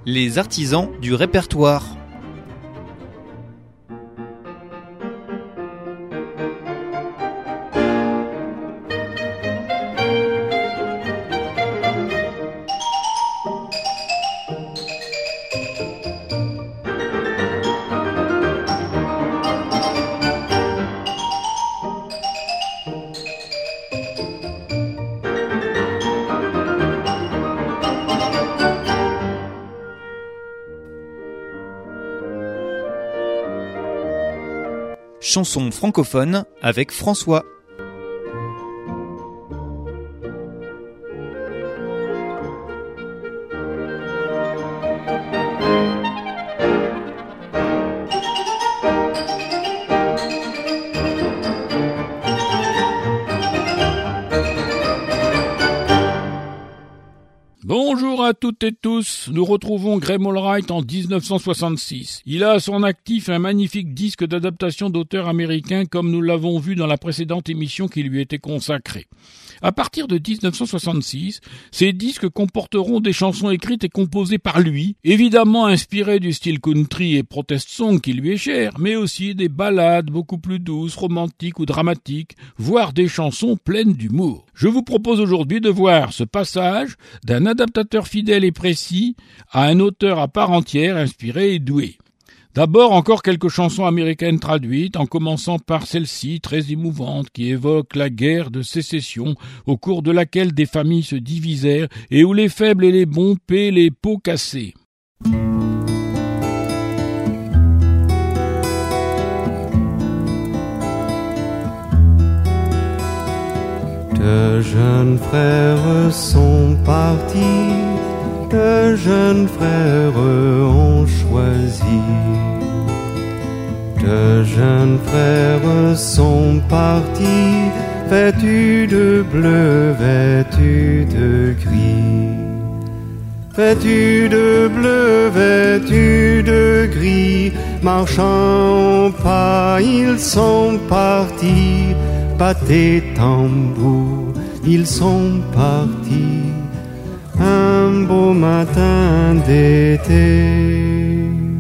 Les artisans du répertoire. Chanson francophone avec François. Bonjour à toutes et tous, nous retrouvons Graham Allwright en 1966. Il a à son actif un magnifique disque d'adaptation d'auteurs américains comme nous l'avons vu dans la précédente émission qui lui était consacrée. À partir de 1966, ces disques comporteront des chansons écrites et composées par lui, évidemment inspirées du style country et protest song qui lui est cher, mais aussi des ballades beaucoup plus douces, romantiques ou dramatiques, voire des chansons pleines d'humour. Je vous propose aujourd'hui de voir ce passage d'un adaptateur fidèle et précis à un auteur à part entière inspiré et doué. D'abord, encore quelques chansons américaines traduites, en commençant par celle-ci, très émouvante, qui évoque la guerre de sécession, au cours de laquelle des familles se divisèrent et où les faibles et les bons paient les pots cassés. De jeunes frères sont partis, de jeunes frères ont choisi. De jeunes frères sont partis, vêtus de bleu, vêtus de gris. Vêtus de bleu, vêtus de gris, marchant au pas, ils sont partis. Battez tambour, ils sont partis. Un beau matin d'été.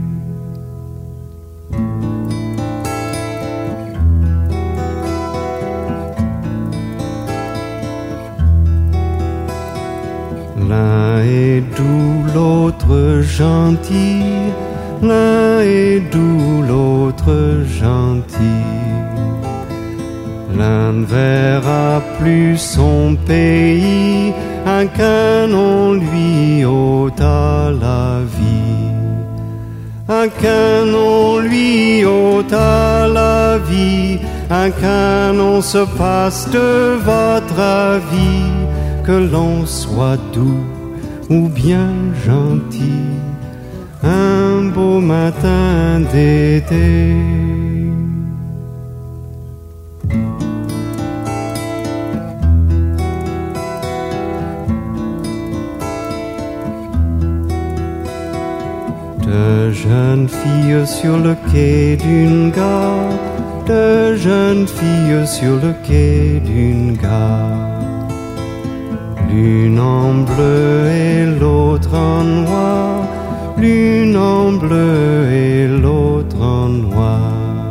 L'un est doux, l'autre gentil. L'un est doux, l'autre gentil. L'un ne verra plus son pays, un canon lui ôta la vie. Un canon lui ôta la vie, un canon se passe de votre avis, que l'on soit doux ou bien gentil, un beau matin d'été. De jeunes filles sur le quai d'une gare, de jeunes filles sur le quai d'une gare. L'une en bleu et l'autre en noir, l'une en bleu et l'autre en noir.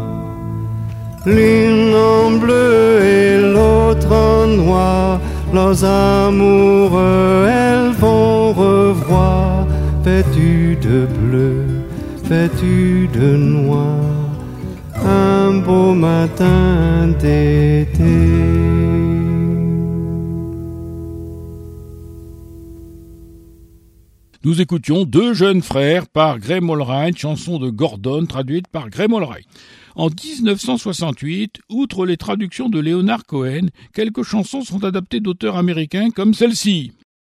L'une en bleu et l'autre en noir, leurs amoureux elles vont revoir. Vêtus de bleu, vêtus de noir, un beau matin d'été. Nous écoutions Deux jeunes frères par Graham Allwright, chanson de Gordon traduite par Graham Allwright. En 1968, outre les traductions de Leonard Cohen, quelques chansons sont adaptées d'auteurs américains comme celle-ci.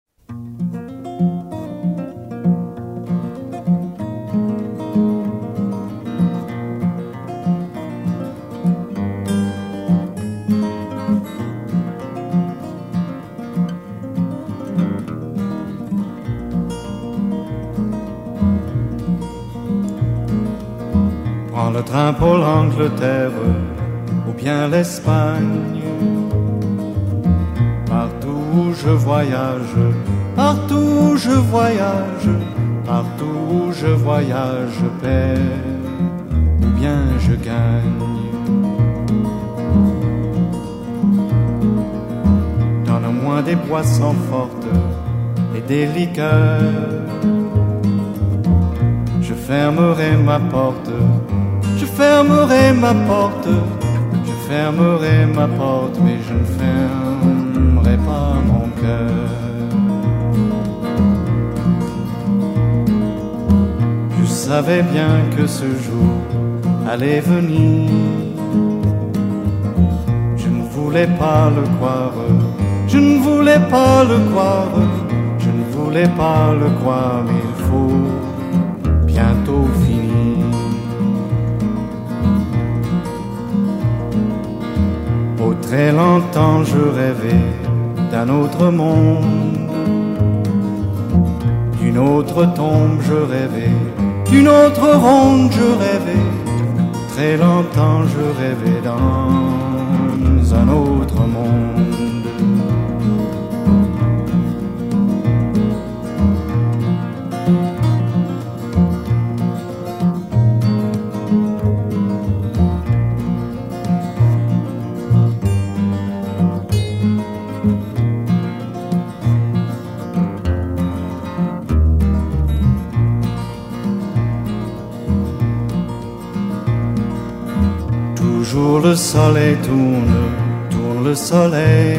Prends le train pour l'Angleterre ou bien l'Espagne. Partout où je voyage, Partout où je voyage, je perds ou bien je gagne. Donne-moi des boissons fortes et des liqueurs. Je fermerai ma porte, je fermerai ma porte, je fermerai ma porte, mais je ne fermerai pas mon cœur. Je savais bien que ce jour allait venir. Je ne voulais pas le croire, je ne voulais pas le croire, je ne voulais pas le croire, mais il faut bientôt finir. Oh, très longtemps je rêvais d'un autre monde, d'une autre tombe je rêvais, d'une autre ronde je rêvais. Très longtemps je rêvais dans un autre monde. Toujours le soleil tourne, tourne le soleil.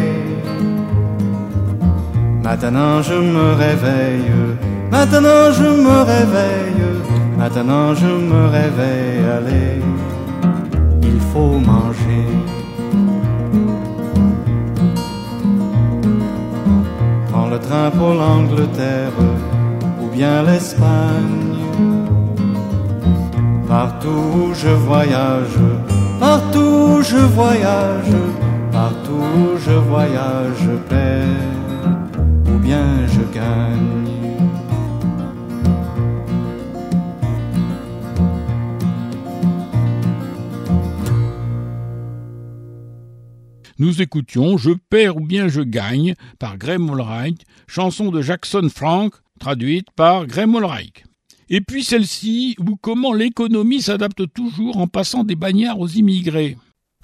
Maintenant je me réveille, maintenant je me réveille, maintenant je me réveille. Allez, il faut manger. Prends le train pour l'Angleterre ou bien l'Espagne. Partout où je voyage, partout où je voyage, partout où je voyage, je perds ou bien je gagne. Nous écoutions Je perds ou bien je gagne par Graham Allwright, chanson de Jackson Frank, traduite par Graham Allwright. Et puis celle-ci, ou comment l'économie s'adapte toujours en passant des bagnards aux immigrés.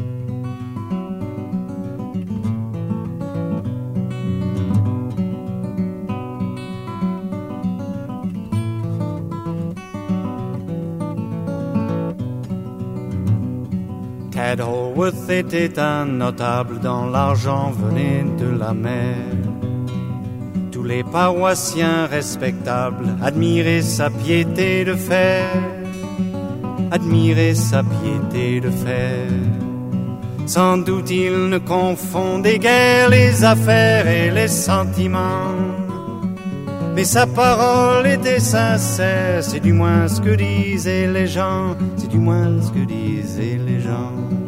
Ted Holworth était un notable dont l'argent venait de la mer. Tous les paroissiens respectables admiraient sa piété de fer, admiraient sa piété de fer. Sans doute il ne confondait guère les affaires et les sentiments, mais sa parole était sincère, c'est du moins ce que disaient les gens, c'est du moins ce que disaient les gens.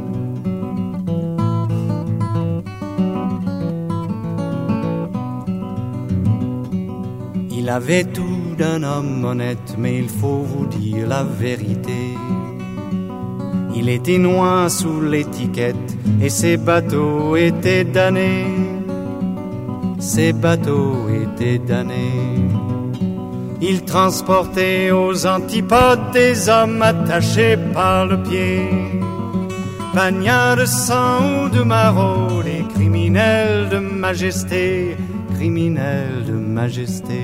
Il avait tout d'un homme honnête, mais il faut vous dire la vérité. Il était noir sous l'étiquette et ses bateaux étaient damnés. Ses bateaux étaient damnés. Il transportait aux antipodes des hommes attachés par le pied, bagnards de sang ou de maraude, des criminels de majesté, criminels de majesté.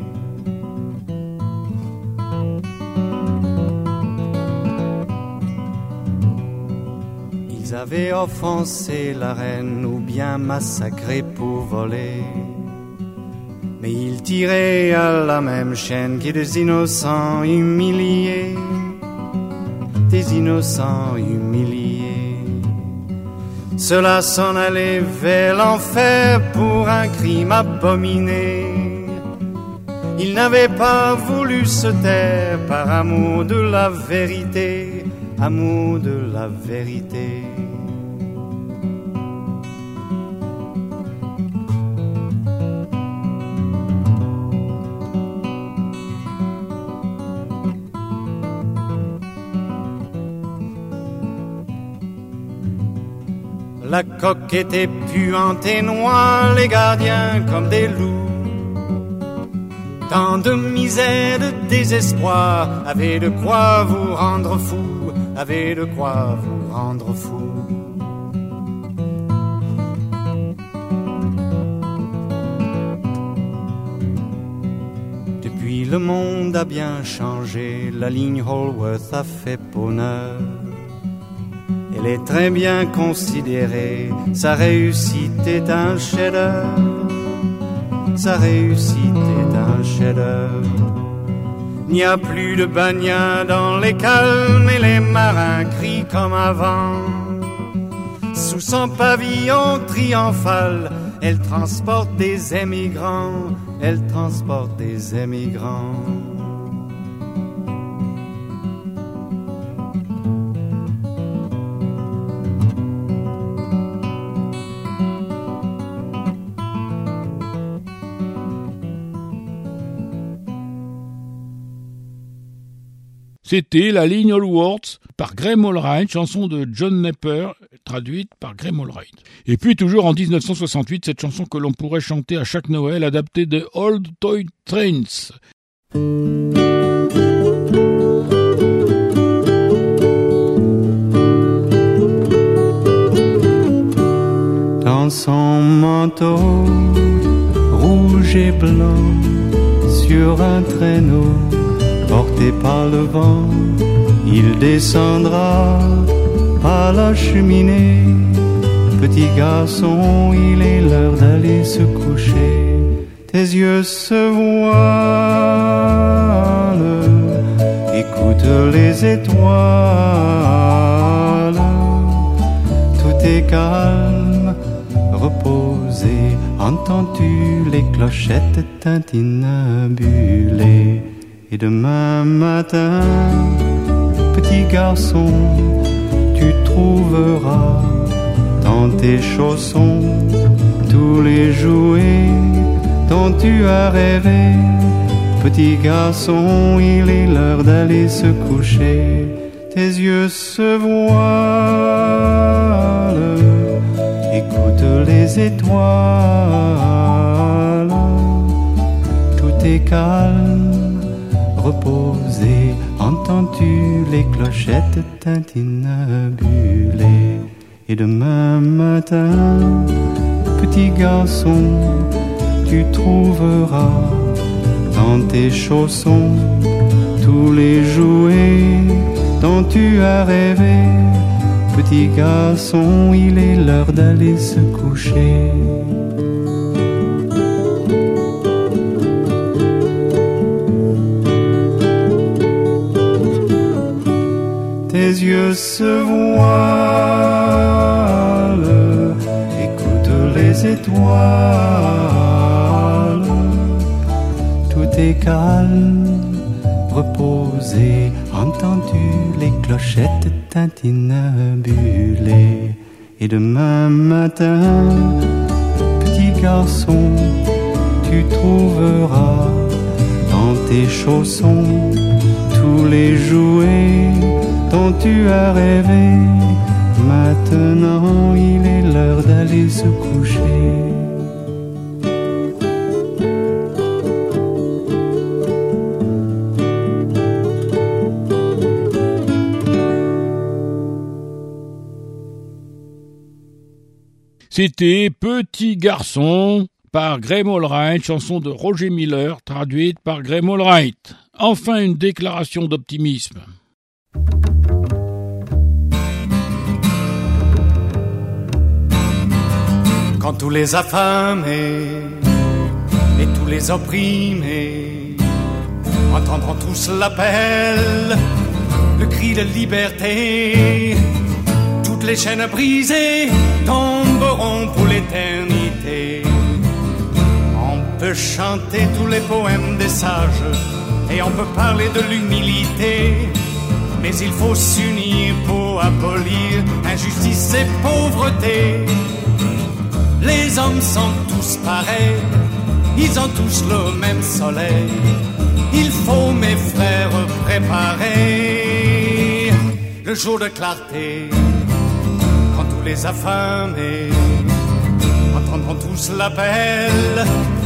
Ils avaient offensé la reine ou bien massacré pour voler, mais ils tiraient à la même chaîne que des innocents humiliés, des innocents humiliés. Cela s'en allait vers l'enfer pour un crime abominé. Ils n'avaient pas voulu se taire par amour de la vérité, amour de la vérité. La coque était puante et noire, les gardiens comme des loups. tant de misère, de désespoir, avez de quoi vous rendre fou, avez de quoi vous rendre fou. Depuis le monde a bien changé, la ligne Holworth a fait bonheur. Elle est très bien considérée, sa réussite est un chef-d'œuvre. Sa réussite est un chef-d'œuvre. Il n'y a plus de bagnats dans les calmes et les marins crient comme avant. Sous son pavillon triomphal, elle transporte des émigrants, elle transporte des émigrants. C'était La ligne Holworth par Graham Allwright, chanson de John Napier, traduite par Graham Allwright. Et puis toujours en 1968, cette chanson que l'on pourrait chanter à chaque Noël, adaptée de Old Toy Trains. Dans son manteau rouge et blanc, sur un traîneau porté par le vent, il descendra à la cheminée. Petit garçon, il est l'heure d'aller se coucher. Tes yeux se voilent, écoute les étoiles. Tout est calme, reposé. Entends-tu les clochettes tintinabulées? Et demain matin, petit garçon, tu trouveras dans tes chaussons tous les jouets dont tu as rêvé. Petit garçon, il est l'heure d'aller se coucher. Tes yeux se voilent, écoute les étoiles. Tout est calme, reposé, entends-tu les clochettes tintinabulées? Et demain matin, petit garçon, tu trouveras dans tes chaussons tous les jouets dont tu as rêvé. Petit garçon, il est l'heure d'aller se coucher. Tes yeux se voilent, écoute les étoiles. Tout est calme, reposé. Entends-tu les clochettes tintinabulées? Et demain matin, petit garçon, tu trouveras dans tes chaussons tous les jouets dont tu as rêvé. Maintenant, il est l'heure d'aller se coucher. C'était Petit garçon par Graham Allwright, chanson de Roger Miller, traduite par Graham Allwright. Enfin, une déclaration d'optimisme. Quand tous les affamés et tous les opprimés entendront tous l'appel, le cri de liberté, toutes les chaînes brisées tomberont pour l'éternité. On peut chanter tous les poèmes des sages et on peut parler de l'humilité, mais il faut s'unir pour abolir injustice et pauvreté. Les hommes sont tous pareils, ils ont tous le même soleil. Il faut, mes frères, préparer le jour de clarté. Quand tous les affamés entendront tous l'appel,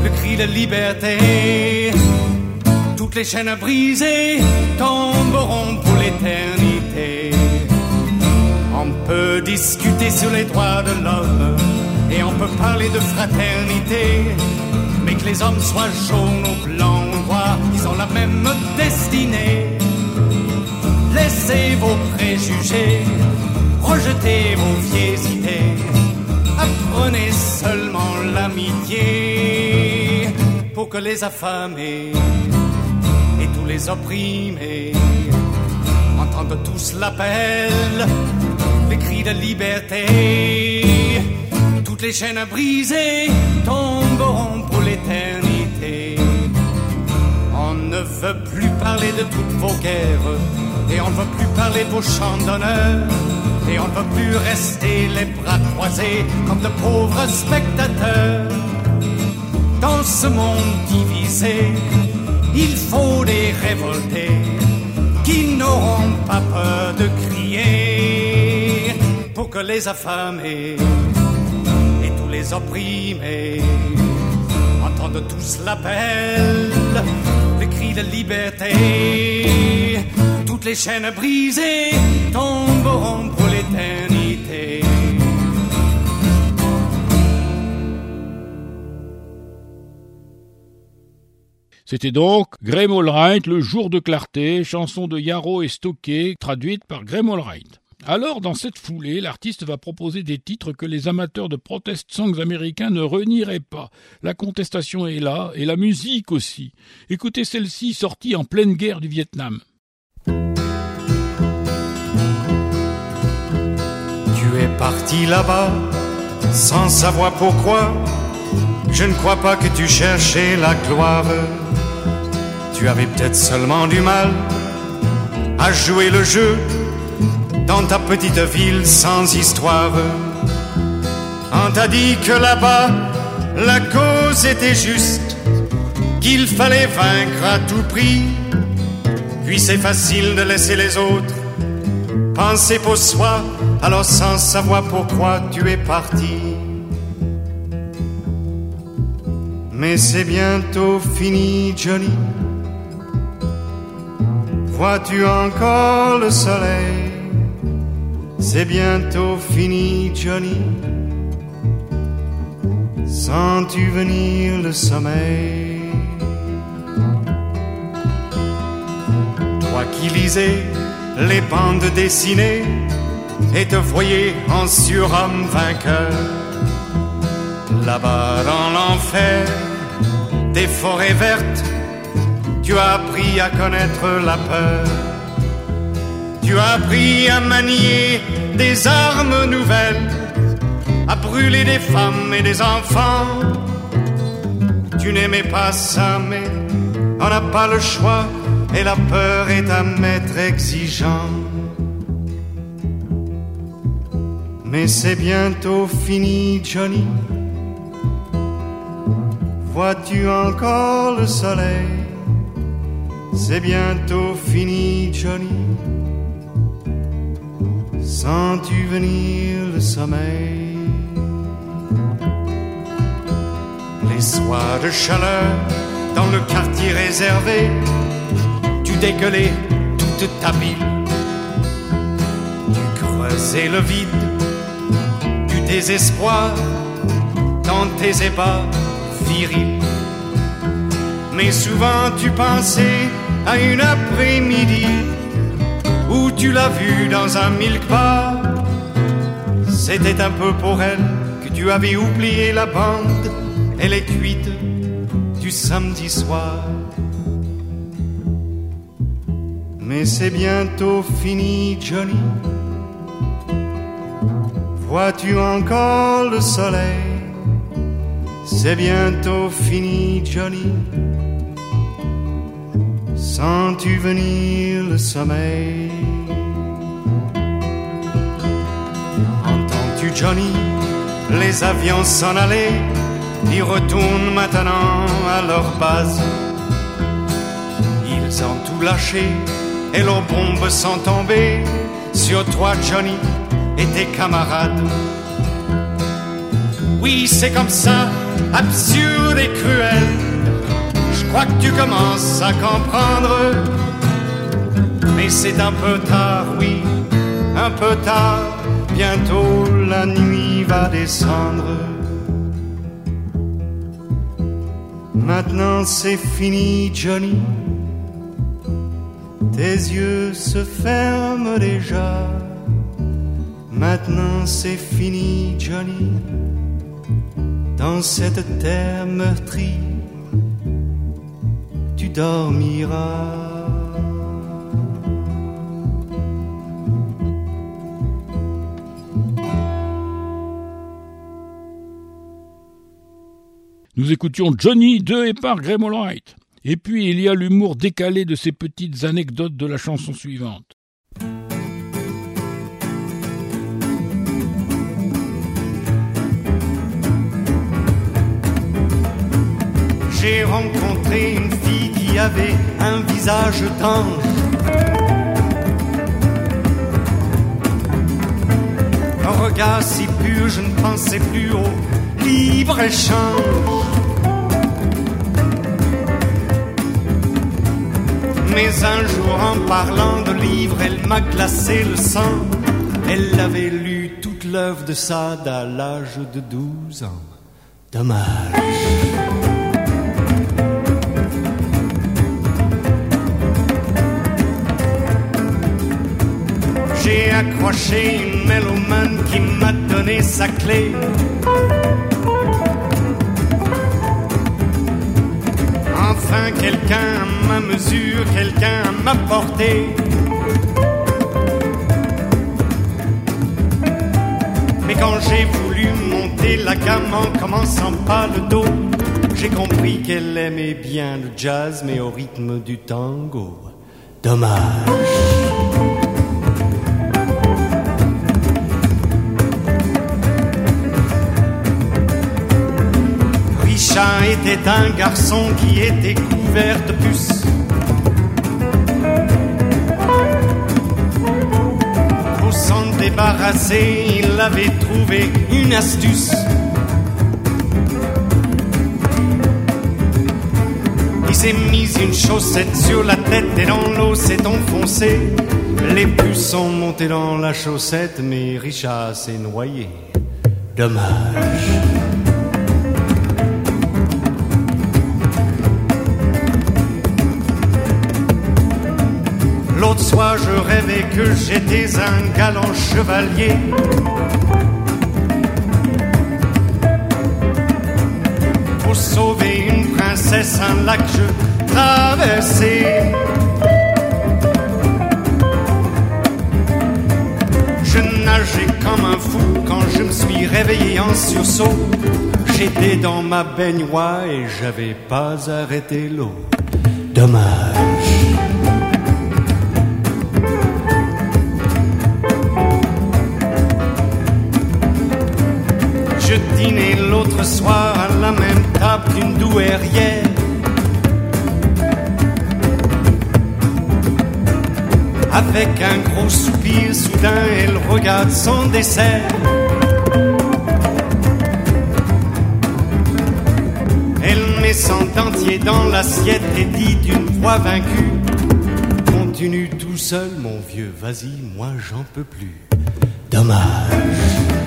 le cri de liberté. Toutes les chaînes brisées tomberont pour l'éternité. On peut discuter sur les droits de l'homme et on peut parler de fraternité, mais que les hommes soient jaunes ou blancs ou noirs, ils ont la même destinée. Laissez vos préjugés, rejetez vos vieilles idées, apprenez seulement l'amitié pour que les affamés et tous les opprimés entendent tous l'appel, les cris de liberté. Toutes les chaînes brisées tomberont pour l'éternité. On ne veut plus parler de toutes vos guerres, et on ne veut plus parler de vos chants d'honneur, et on ne veut plus rester les bras croisés comme de pauvres spectateurs. Dans ce monde divisé, il faut des révoltés qui n'auront pas peur de crier pour que les affamés et tous les opprimés entendent tous l'appel, le cri de liberté. Toutes les chaînes brisées tomberont pour l'éternité. C'était donc Graham Allwright, Le jour de clarté, chanson de Yarrow et Stockey, traduite par Graham Allwright. Alors, dans cette foulée, l'artiste va proposer des titres que les amateurs de protest songs américains ne renieraient pas. La contestation est là, et la musique aussi. Écoutez celle-ci, sortie en pleine guerre du Vietnam. Tu es parti là-bas, sans savoir pourquoi. Je ne crois pas que tu cherchais la gloire. Tu avais peut-être seulement du mal à jouer le jeu dans ta petite ville sans histoire. On t'a dit que là-bas, la cause était juste, qu'il fallait vaincre à tout prix. Puis c'est facile de laisser les autres penser pour soi, alors sans savoir pourquoi tu es parti. Mais c'est bientôt fini, Johnny. Vois-tu encore le soleil? C'est bientôt fini, Johnny. Sens-tu venir le sommeil? Toi qui lisais les bandes dessinées et te voyais en surhomme vainqueur, là-bas dans l'enfer des forêts vertes, tu as appris à connaître la peur. Tu as appris à manier des armes nouvelles, à brûler des femmes et des enfants. Tu n'aimais pas ça, mais on n'a pas le choix, et la peur est un maître exigeant. Mais c'est bientôt fini, Johnny. Vois-tu encore le soleil? C'est bientôt fini, Johnny. Sens-tu venir le sommeil? Les soirs de chaleur dans le quartier réservé, tu dégueulais toute ta ville. Tu creusais le vide du désespoir dans tes ébats virils. Mais souvent tu pensais à une après-midi où tu l'as vue dans un milk bar. C'était un peu pour elle que tu avais oublié la bande et les cuites du samedi soir. Mais c'est bientôt fini, Johnny. Vois-tu encore le soleil? C'est bientôt fini, Johnny. Sens-tu venir le sommeil? Entends-tu, Johnny, les avions s'en aller? Ils retournent maintenant à leur base. Ils ont tout lâché et leurs bombes sont tombées sur toi, Johnny, et tes camarades. Oui, c'est comme ça, absurde et cruel. Je crois que tu commences à comprendre. Mais c'est un peu tard, oui, un peu tard. Bientôt la nuit va descendre. Maintenant c'est fini, Johnny. Tes yeux se ferment déjà. Maintenant c'est fini, Johnny. Dans cette terre meurtrie, tu dormiras. Nous écoutions Johnny de et par Graham Allwright. Et puis il y a l'humour décalé de ces petites anecdotes de la chanson suivante. J'ai rencontré une fille qui avait un visage d'ange. Un regard si pur, je ne pensais plus au libre-échange. Mais un jour, en parlant de livres, elle m'a glacé le sang. Elle avait lu toute l'œuvre de Sade à l'âge de 12 ans. Dommage. J'ai accroché une mélomane qui m'a donné sa clé. Enfin quelqu'un à ma mesure, quelqu'un à ma portée. Mais quand j'ai voulu monter la gamme en commençant par le dos, j'ai compris qu'elle aimait bien le jazz mais au rythme du tango. Dommage. Richard était un garçon qui était couvert de puces. Pour s'en débarrasser, il avait trouvé une astuce. Il s'est mis une chaussette sur la tête et dans l'eau s'est enfoncé. Les puces sont montées dans la chaussette, mais Richard s'est noyé. Dommage. L'autre soir, je rêvais que j'étais un galant chevalier. Pour sauver une princesse, un lac je traversais. Je nageais comme un fou quand je me suis réveillé en sursaut. J'étais dans ma baignoire et j'avais pas arrêté l'eau. Dommage. Je dînais l'autre soir à la même table qu'une douairière. Avec un gros soupir, soudain elle regarde son dessert. Elle met son dentier dans l'assiette et dit d'une voix vaincue: continue tout seul mon vieux, vas-y, moi j'en peux plus. Dommage.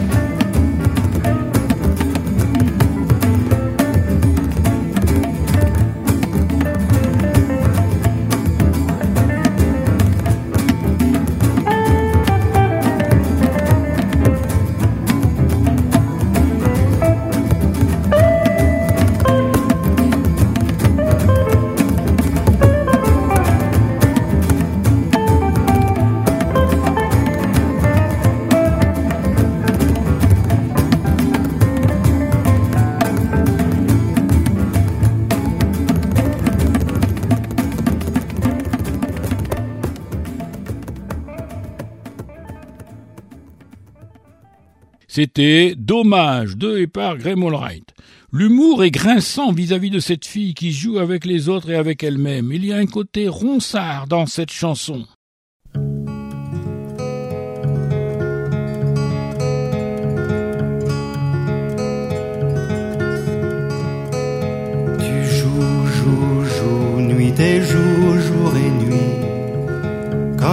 C'était Dommage de et par Graham Allwright. L'humour est grinçant vis-à-vis de cette fille qui joue avec les autres et avec elle-même. Il y a un côté ronsard dans cette chanson.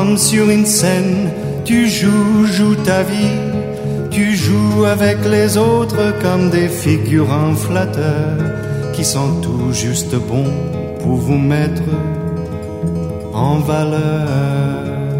Comme sur une scène, tu joues ta vie. Tu joues avec les autres comme des figurants flatteurs qui sont tout juste bons pour vous mettre en valeur.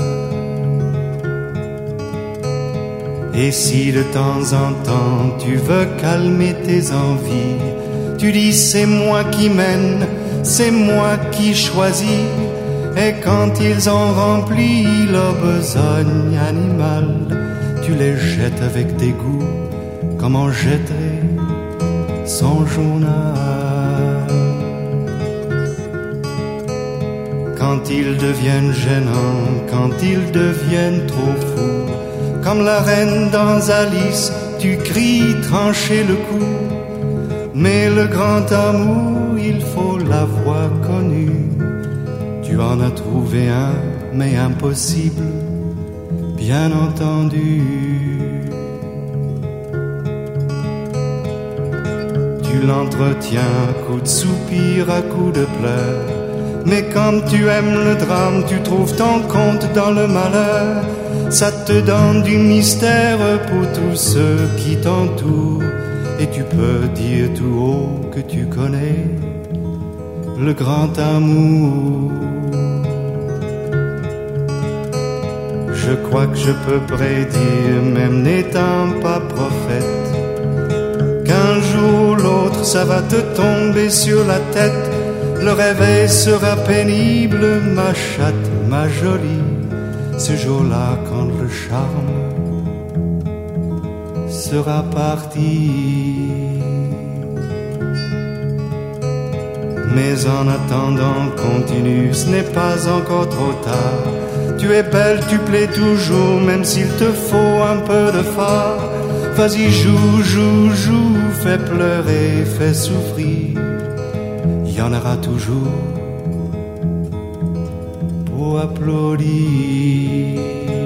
Et si de temps en temps tu veux calmer tes envies, tu dis c'est moi qui mène, c'est moi qui choisis. Et quand ils ont rempli leur besogne animale, tu les jettes avec dégoût comme on jetterait son journal. Quand ils deviennent gênants, quand ils deviennent trop fous, comme la reine dans Alice, tu cries trancher le cou. Mais le grand amour, il faut l'avoir connu. Tu en as trouvé un, mais impossible, bien entendu. Tu l'entretiens à coups de soupir, à coups de pleurs. Mais comme tu aimes le drame, tu trouves ton compte dans le malheur. Ça te donne du mystère pour tous ceux qui t'entourent. Et tu peux dire tout haut que tu connais le grand amour. Je crois que je peux prédire, même n'étant pas prophète, qu'un jour ou l'autre ça va te tomber sur la tête. Le réveil sera pénible, ma chatte, ma jolie, ce jour-là quand le charme sera parti. Mais en attendant, continue, ce n'est pas encore trop tard. Tu es belle, tu plais toujours, même s'il te faut un peu de phare. Vas-y, joue, joue, joue, fais pleurer, fais souffrir. Il y en aura toujours pour applaudir.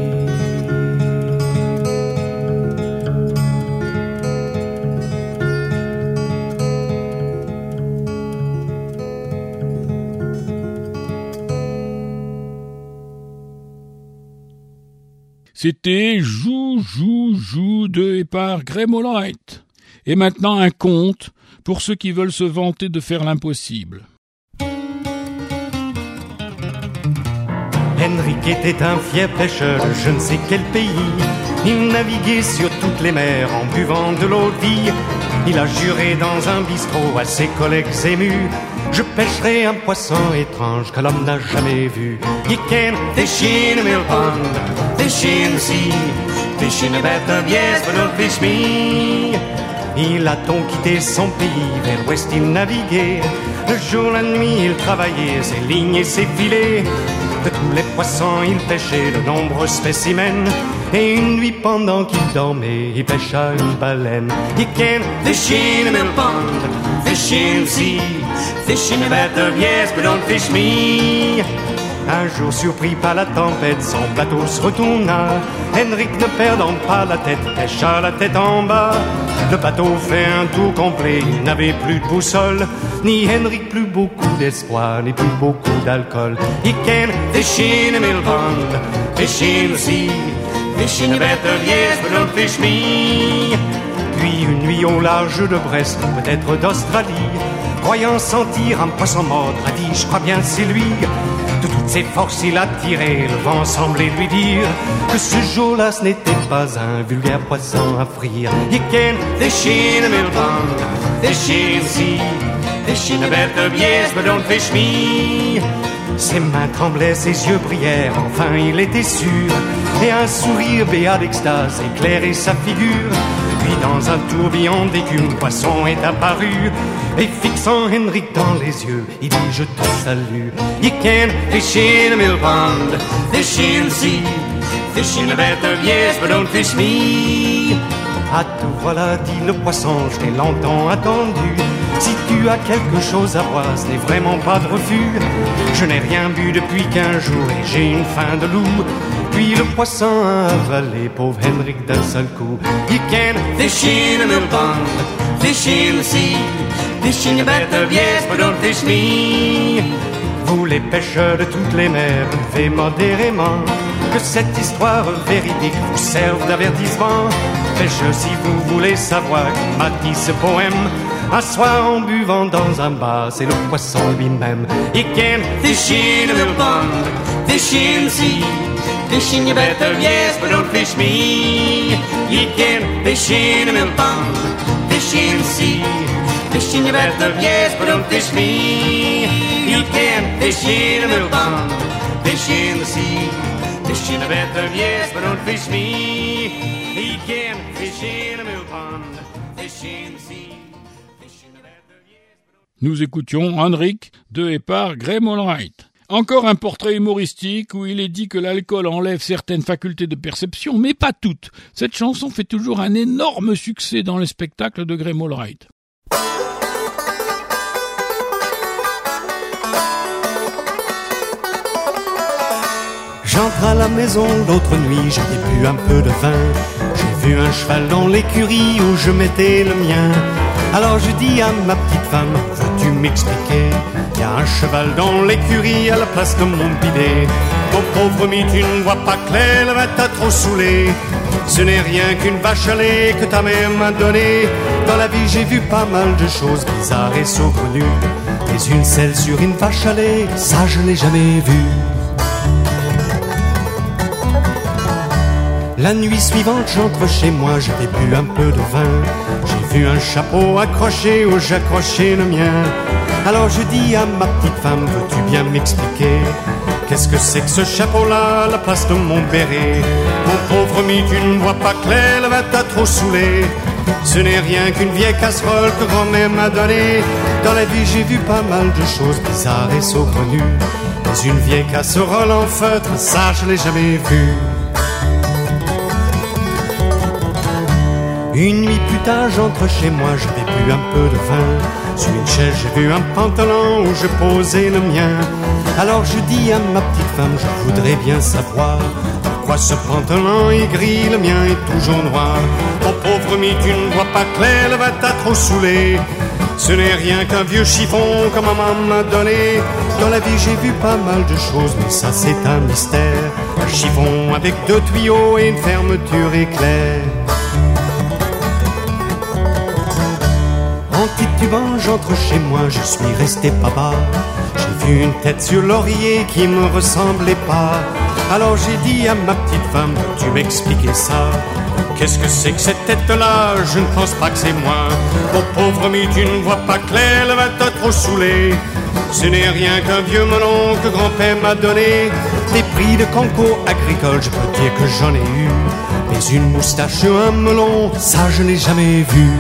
C'était Joue, joue, joue de et par Graham Allwright. Et maintenant un conte pour ceux qui veulent se vanter de faire l'impossible. Henrik était un fier pêcheur de je ne sais quel pays. Il naviguait sur toutes les mers en buvant de l'eau de vie. Il a juré dans un bistrot à ses collègues émus: je pêcherai un poisson étrange que l'homme n'a jamais vu. You can fish in a mill pond, fish in the sea, fish in a bathtub, yes, but don't fish me. Il a donc quitté son pays, vers l'ouest il naviguait. Le jour, la nuit, il travaillait ses lignes et ses filets. De tous les poissons, il pêchait de nombreux spécimens. Et une nuit, pendant qu'il dormait, il pêcha une baleine. You can fish in a mill pond, fish in the sea, fish in a bathtub, yes, but don't fish me. Un jour, surpris par la tempête, son bateau se retourna. Henrik, ne perdant pas la tête, pêcha la tête en bas. Le bateau fait un tour complet, il n'avait plus de boussole. Ni Henrik, plus beaucoup d'espoir, ni plus beaucoup d'alcool. He can fish in a mill pond, fish in the sea, fish in a bathtub, yes, but don't fish me. Puis une nuit au large de Brest, peut-être d'Australie, croyant sentir un poisson mort, a dit: je crois bien c'est lui. De toutes ses forces il a tiré, le vent semblait lui dire que ce jour-là ce n'était pas un vulgaire poisson à frire. You can fish in a mill pond, fish in the sea, fish in a bathtub, yes, but don't fish me. Ses mains tremblaient, ses yeux brillèrent, enfin il était sûr. Et un sourire béat d'extase éclairait sa figure. Puis dans un tourbillon d'écume, poisson est apparu. Et fixant Henrik dans les yeux, il dit: je te salue. You can fish in a mill pond, fish in the sea, fish in a bathtub, yes, but don't fish me. Ah, te voilà, dit le poisson, je t'ai longtemps attendu. Si tu as quelque chose à voir, ce n'est vraiment pas de refus. Je n'ai rien bu depuis 15 jours et j'ai une faim de loup. Puis le poisson a avalé pauvre Henrik d'un seul coup. You can fish in a mill pond, fish in the sea, fish in a bathtub, yes, but don't fish me. vous les pêcheurs de toutes les mers, buvez modérément, que cette histoire véridique vous serve d'avertissement. Pêcheurs, si vous voulez savoir qui m'a dit ce poème, un soir en buvant dans un bar, c'est le poisson lui-même. You can fish in a pond, fish in the sea, fish in your better, yes, but don't fish me. You can fish in a pond, fish in the sea, fish in your better, yes, but don't fish me. You can fish in a pond, fish in the sea, fish in a better, yes, but don't fish me. You can fish in a pond, fish in the sea. Nous écoutions Henrik de et par Graham Allwright. Encore un portrait humoristique où il est dit que l'alcool enlève certaines facultés de perception, mais pas toutes. Cette chanson fait toujours un énorme succès dans les spectacles de Graham Allwright. J'entre à la maison l'autre nuit, j'avais bu un peu de vin. J'ai vu un cheval dans l'écurie où je mettais le mien. Alors je dis à ma petite femme, veux-tu m'expliquer? Y a un cheval dans l'écurie à la place de mon bidet. Mon pauvre mi, tu ne vois pas clair, le vin t'a trop saoulé. Ce n'est rien qu'une vache à lait que ta mère m'a donnée. Dans la vie j'ai vu pas mal de choses bizarres et saugrenues, mais une selle sur une vache à lait, ça je l'ai jamais vu. La nuit suivante, j'entre chez moi, j'avais bu un peu de vin. J'ai vu un chapeau accroché où j'accrochais le mien. Alors je dis à ma petite femme, veux-tu bien m'expliquer? Qu'est-ce que c'est que ce chapeau-là à la place de mon béret? Mon pauvre mi, tu ne vois pas clair, le vin t'a trop saoulé. Ce n'est rien qu'une vieille casserole que grand-mère m'a donnée. Dans la vie, j'ai vu pas mal de choses bizarres et saugrenues, mais une vieille casserole en feutre, ça je l'ai jamais vue. Une nuit plus tard, j'entre chez moi, j'avais bu un peu de vin. Sur une chaise, j'ai vu un pantalon où je posais le mien. Alors je dis à ma petite femme, je voudrais bien savoir pourquoi ce pantalon est gris, le mien est toujours noir. Mon pauvre mi, tu ne vois pas clair, le vin t'a trop saoulé. Ce n'est rien qu'un vieux chiffon que maman m'a donné. Dans la vie, j'ai vu pas mal de choses, mais ça c'est un mystère. Un chiffon avec 2 tuyaux et une fermeture éclair. En titubant, j'entre chez moi, je suis resté pas bas. J'ai vu une tête sur l'oreiller qui me ressemblait pas. Alors j'ai dit à ma petite femme, tu m'expliquais ça? Qu'est-ce que c'est que cette tête-là? Je ne pense pas que c'est moi. Mon pauvre mi, tu ne vois pas clair, le vin t'a trop saoulé. Ce n'est rien qu'un vieux melon que grand-père m'a donné. Des prix de concours agricoles, je peux dire que j'en ai eu, mais une moustache sur un melon, ça je n'ai jamais vu.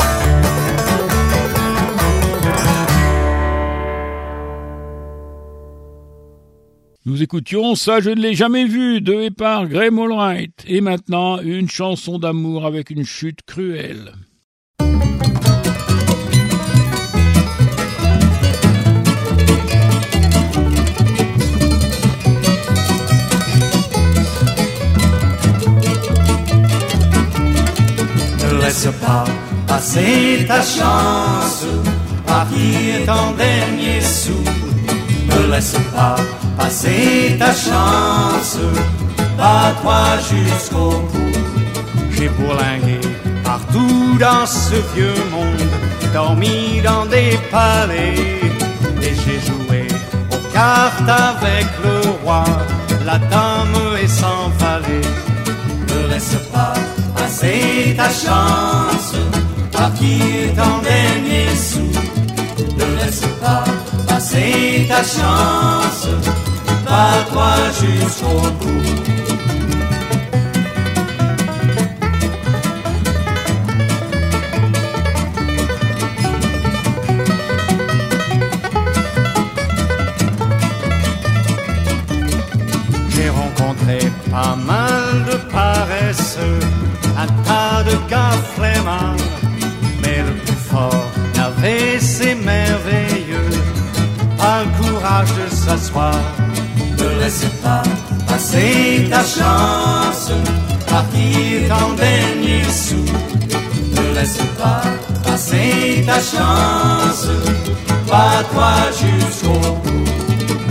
Nous écoutions Ça je ne l'ai jamais vu de et par Graham Allwright. Et maintenant, une chanson d'amour avec une chute cruelle. Ne laisse pas passer ta chance, partir ton dernier sou. Ne laisse pas passer ta chance, bats-toi jusqu'au bout. J'ai bourlingué partout dans ce vieux monde, dormi dans des palais, et j'ai joué aux cartes avec le roi, la dame et sans valet. Ne laisse pas passer ta chance, partir ton dernier sou. Ne laisse pas passer ta chance, bats-toi jusqu'au bout. J'ai rencontré pas mal de paresse, un tas de gars flemmards, mais le plus fort n'avait ses merveilleux, pas le courage de s'asseoir. Ne laisse pas passer ta chance, partir ton dernier sou. Ne laisse pas passer ta chance, bats-toi jusqu'au bout.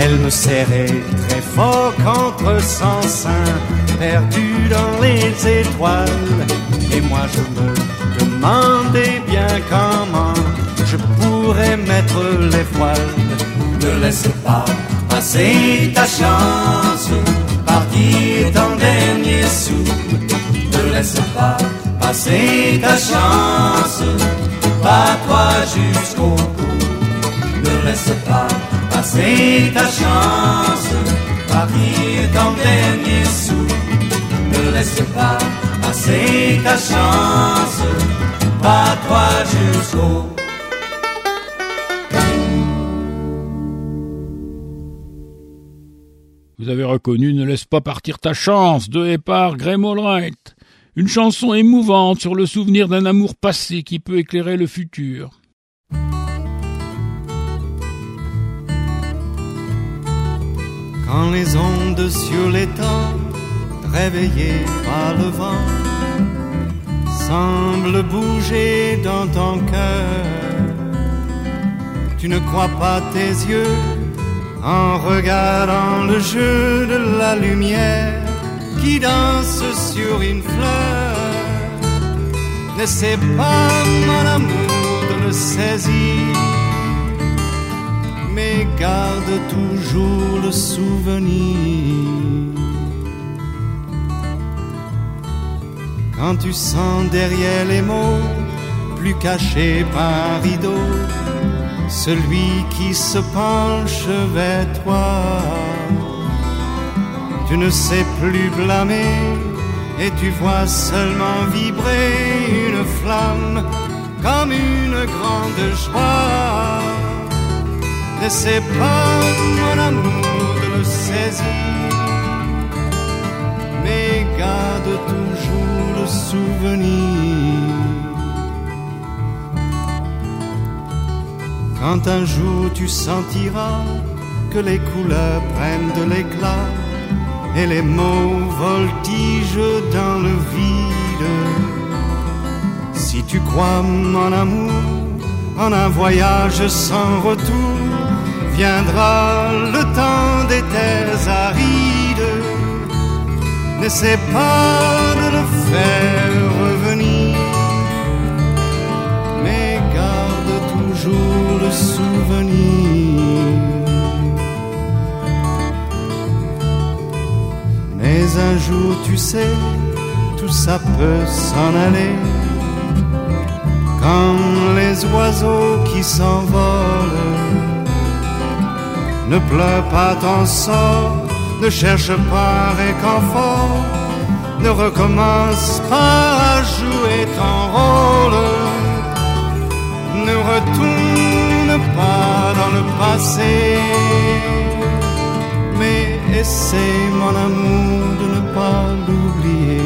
Elle me serrait très fort contre son sein, perdu dans les étoiles. Et moi je me demandais bien comment je pourrais mettre les voiles. Ne laisse pas passer ta chance, partir ton dernier sou. Ne laisse pas passer ta chance, bats-toi jusqu'au bout. Ne laisse pas passer ta chance, partir ton dernier sou. Ne laisse pas passer ta chance, bats-toi jusqu'au bout. Vous avez reconnu Ne laisse pas partir ta chance de et par Graham Allwright. Une chanson émouvante sur le souvenir d'un amour passé qui peut éclairer le futur. Quand les ondes sur l'étang, réveillées par le vent, semblent bouger dans ton cœur, tu ne crois pas tes yeux en regardant le jeu de la lumière qui danse sur une fleur. N'essaie pas, mon amour, de le saisir, mais garde toujours le souvenir. Quand tu sens derrière les mots, plus cachés par rideau, celui qui se penche vers toi, tu ne sais plus blâmer et tu vois seulement vibrer une flamme comme une grande joie. N'essaie pas, mon amour, de le saisir, mais garde toujours le souvenir. Quand un jour tu sentiras que les couleurs prennent de l'éclat et les mots voltigent dans le vide, si tu crois, mon amour, en un voyage sans retour, viendra le temps des terres arides. N'essaie pas de le faire revenir, mais garde toujours le souvenir. Mais un jour, tu sais, tout ça peut s'en aller, comme les oiseaux qui s'envolent. Ne pleure pas ton sort, ne cherche pas réconfort, ne recommence pas à jouer ton rôle. Ne retourne pas dans le passé, mais essaie, mon amour, de ne pas l'oublier.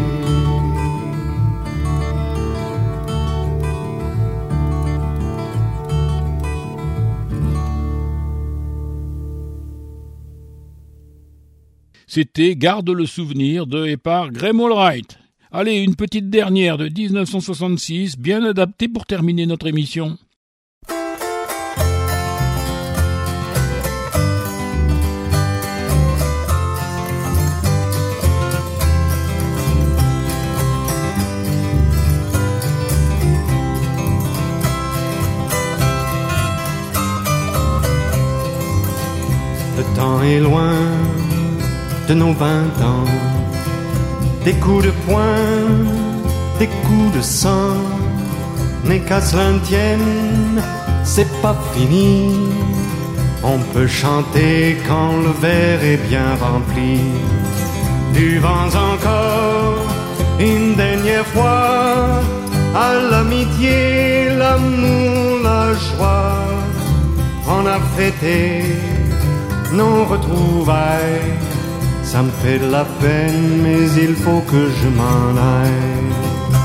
C'était Garde le souvenir de et par Graham Allwright. Allez, une petite dernière de 1966, bien adaptée pour terminer notre émission. Le temps est loin de nos 20 ans, des coups de poing, des coups de sang, mais qu'à cela ne tienne, c'est pas fini. On peut chanter quand le verre est bien rempli. Buvons encore une dernière fois à l'amitié, l'amour, la joie. On a fêté nos retrouvailles. Ça me fait de la peine, mais il faut que je m'en aille.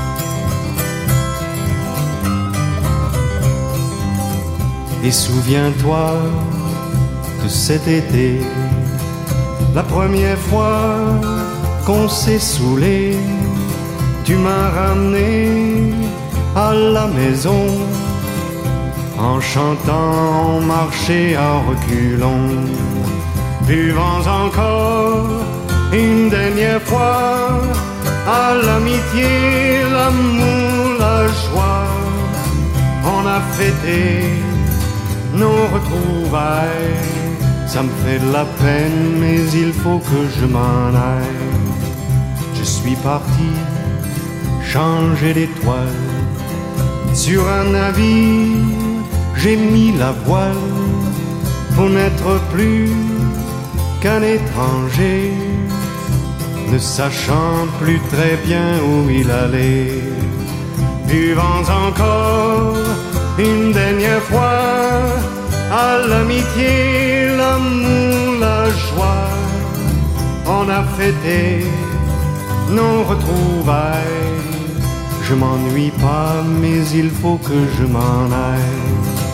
Et souviens-toi de cet été, la première fois qu'on s'est saoulé, tu m'as ramené à la maison. En chantant, on marchait à reculons, buvant encore une dernière fois à l'amitié, l'amour, la joie. On a fêté nos retrouvailles. Ça me fait de la peine, mais il faut que je m'en aille. Je suis parti changer d'étoile. Sur un navire, j'ai mis la voile pour n'être plus qu'un étranger, ne sachant plus très bien où il allait. Buvant encore une dernière fois à l'amitié, l'amour, la joie. On a fêté nos retrouvailles. Je m'ennuie pas, mais il faut que je m'en aille.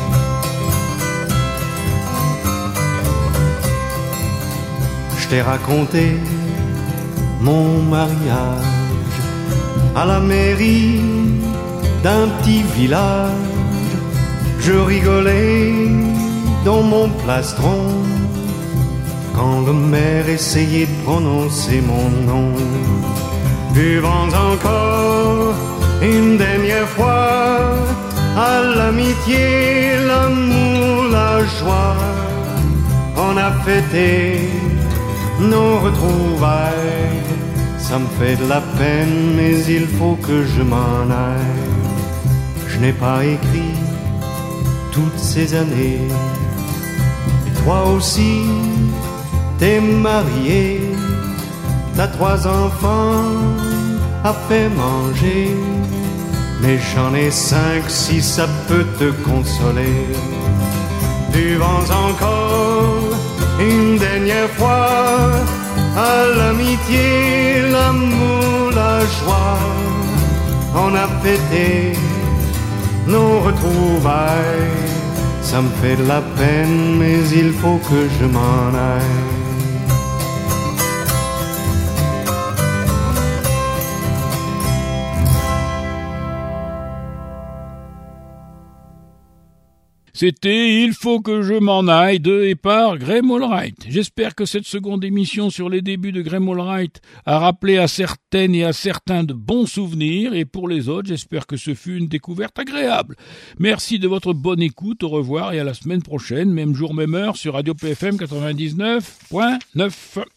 Je t'ai raconté mon mariage à la mairie d'un petit village. Je rigolais dans mon plastron quand le maire essayait de prononcer mon nom. Buvant encore une dernière fois à l'amitié, l'amour, la joie. On a fêté nos retrouvailles. Ça me fait de la peine, mais il faut que je m'en aille. Je n'ai pas écrit toutes ces années. Et toi aussi, t'es marié, t'as 3 enfants à faire manger. Mais j'en ai 5 si ça peut te consoler. Buvons encore une dernière fois à l'amitié, l'amour, la joie. On a fêté nos retrouvailles. Ça me fait de la peine, mais il faut que je m'en aille. C'était « Il faut que je m'en aille » de et par Graham Allwright. J'espère que cette seconde émission sur les débuts de Graham Allwright a rappelé à certaines et à certains de bons souvenirs, et pour les autres, j'espère que ce fut une découverte agréable. Merci de votre bonne écoute, au revoir et à la semaine prochaine, même jour, même heure, sur Radio PFM 99.9.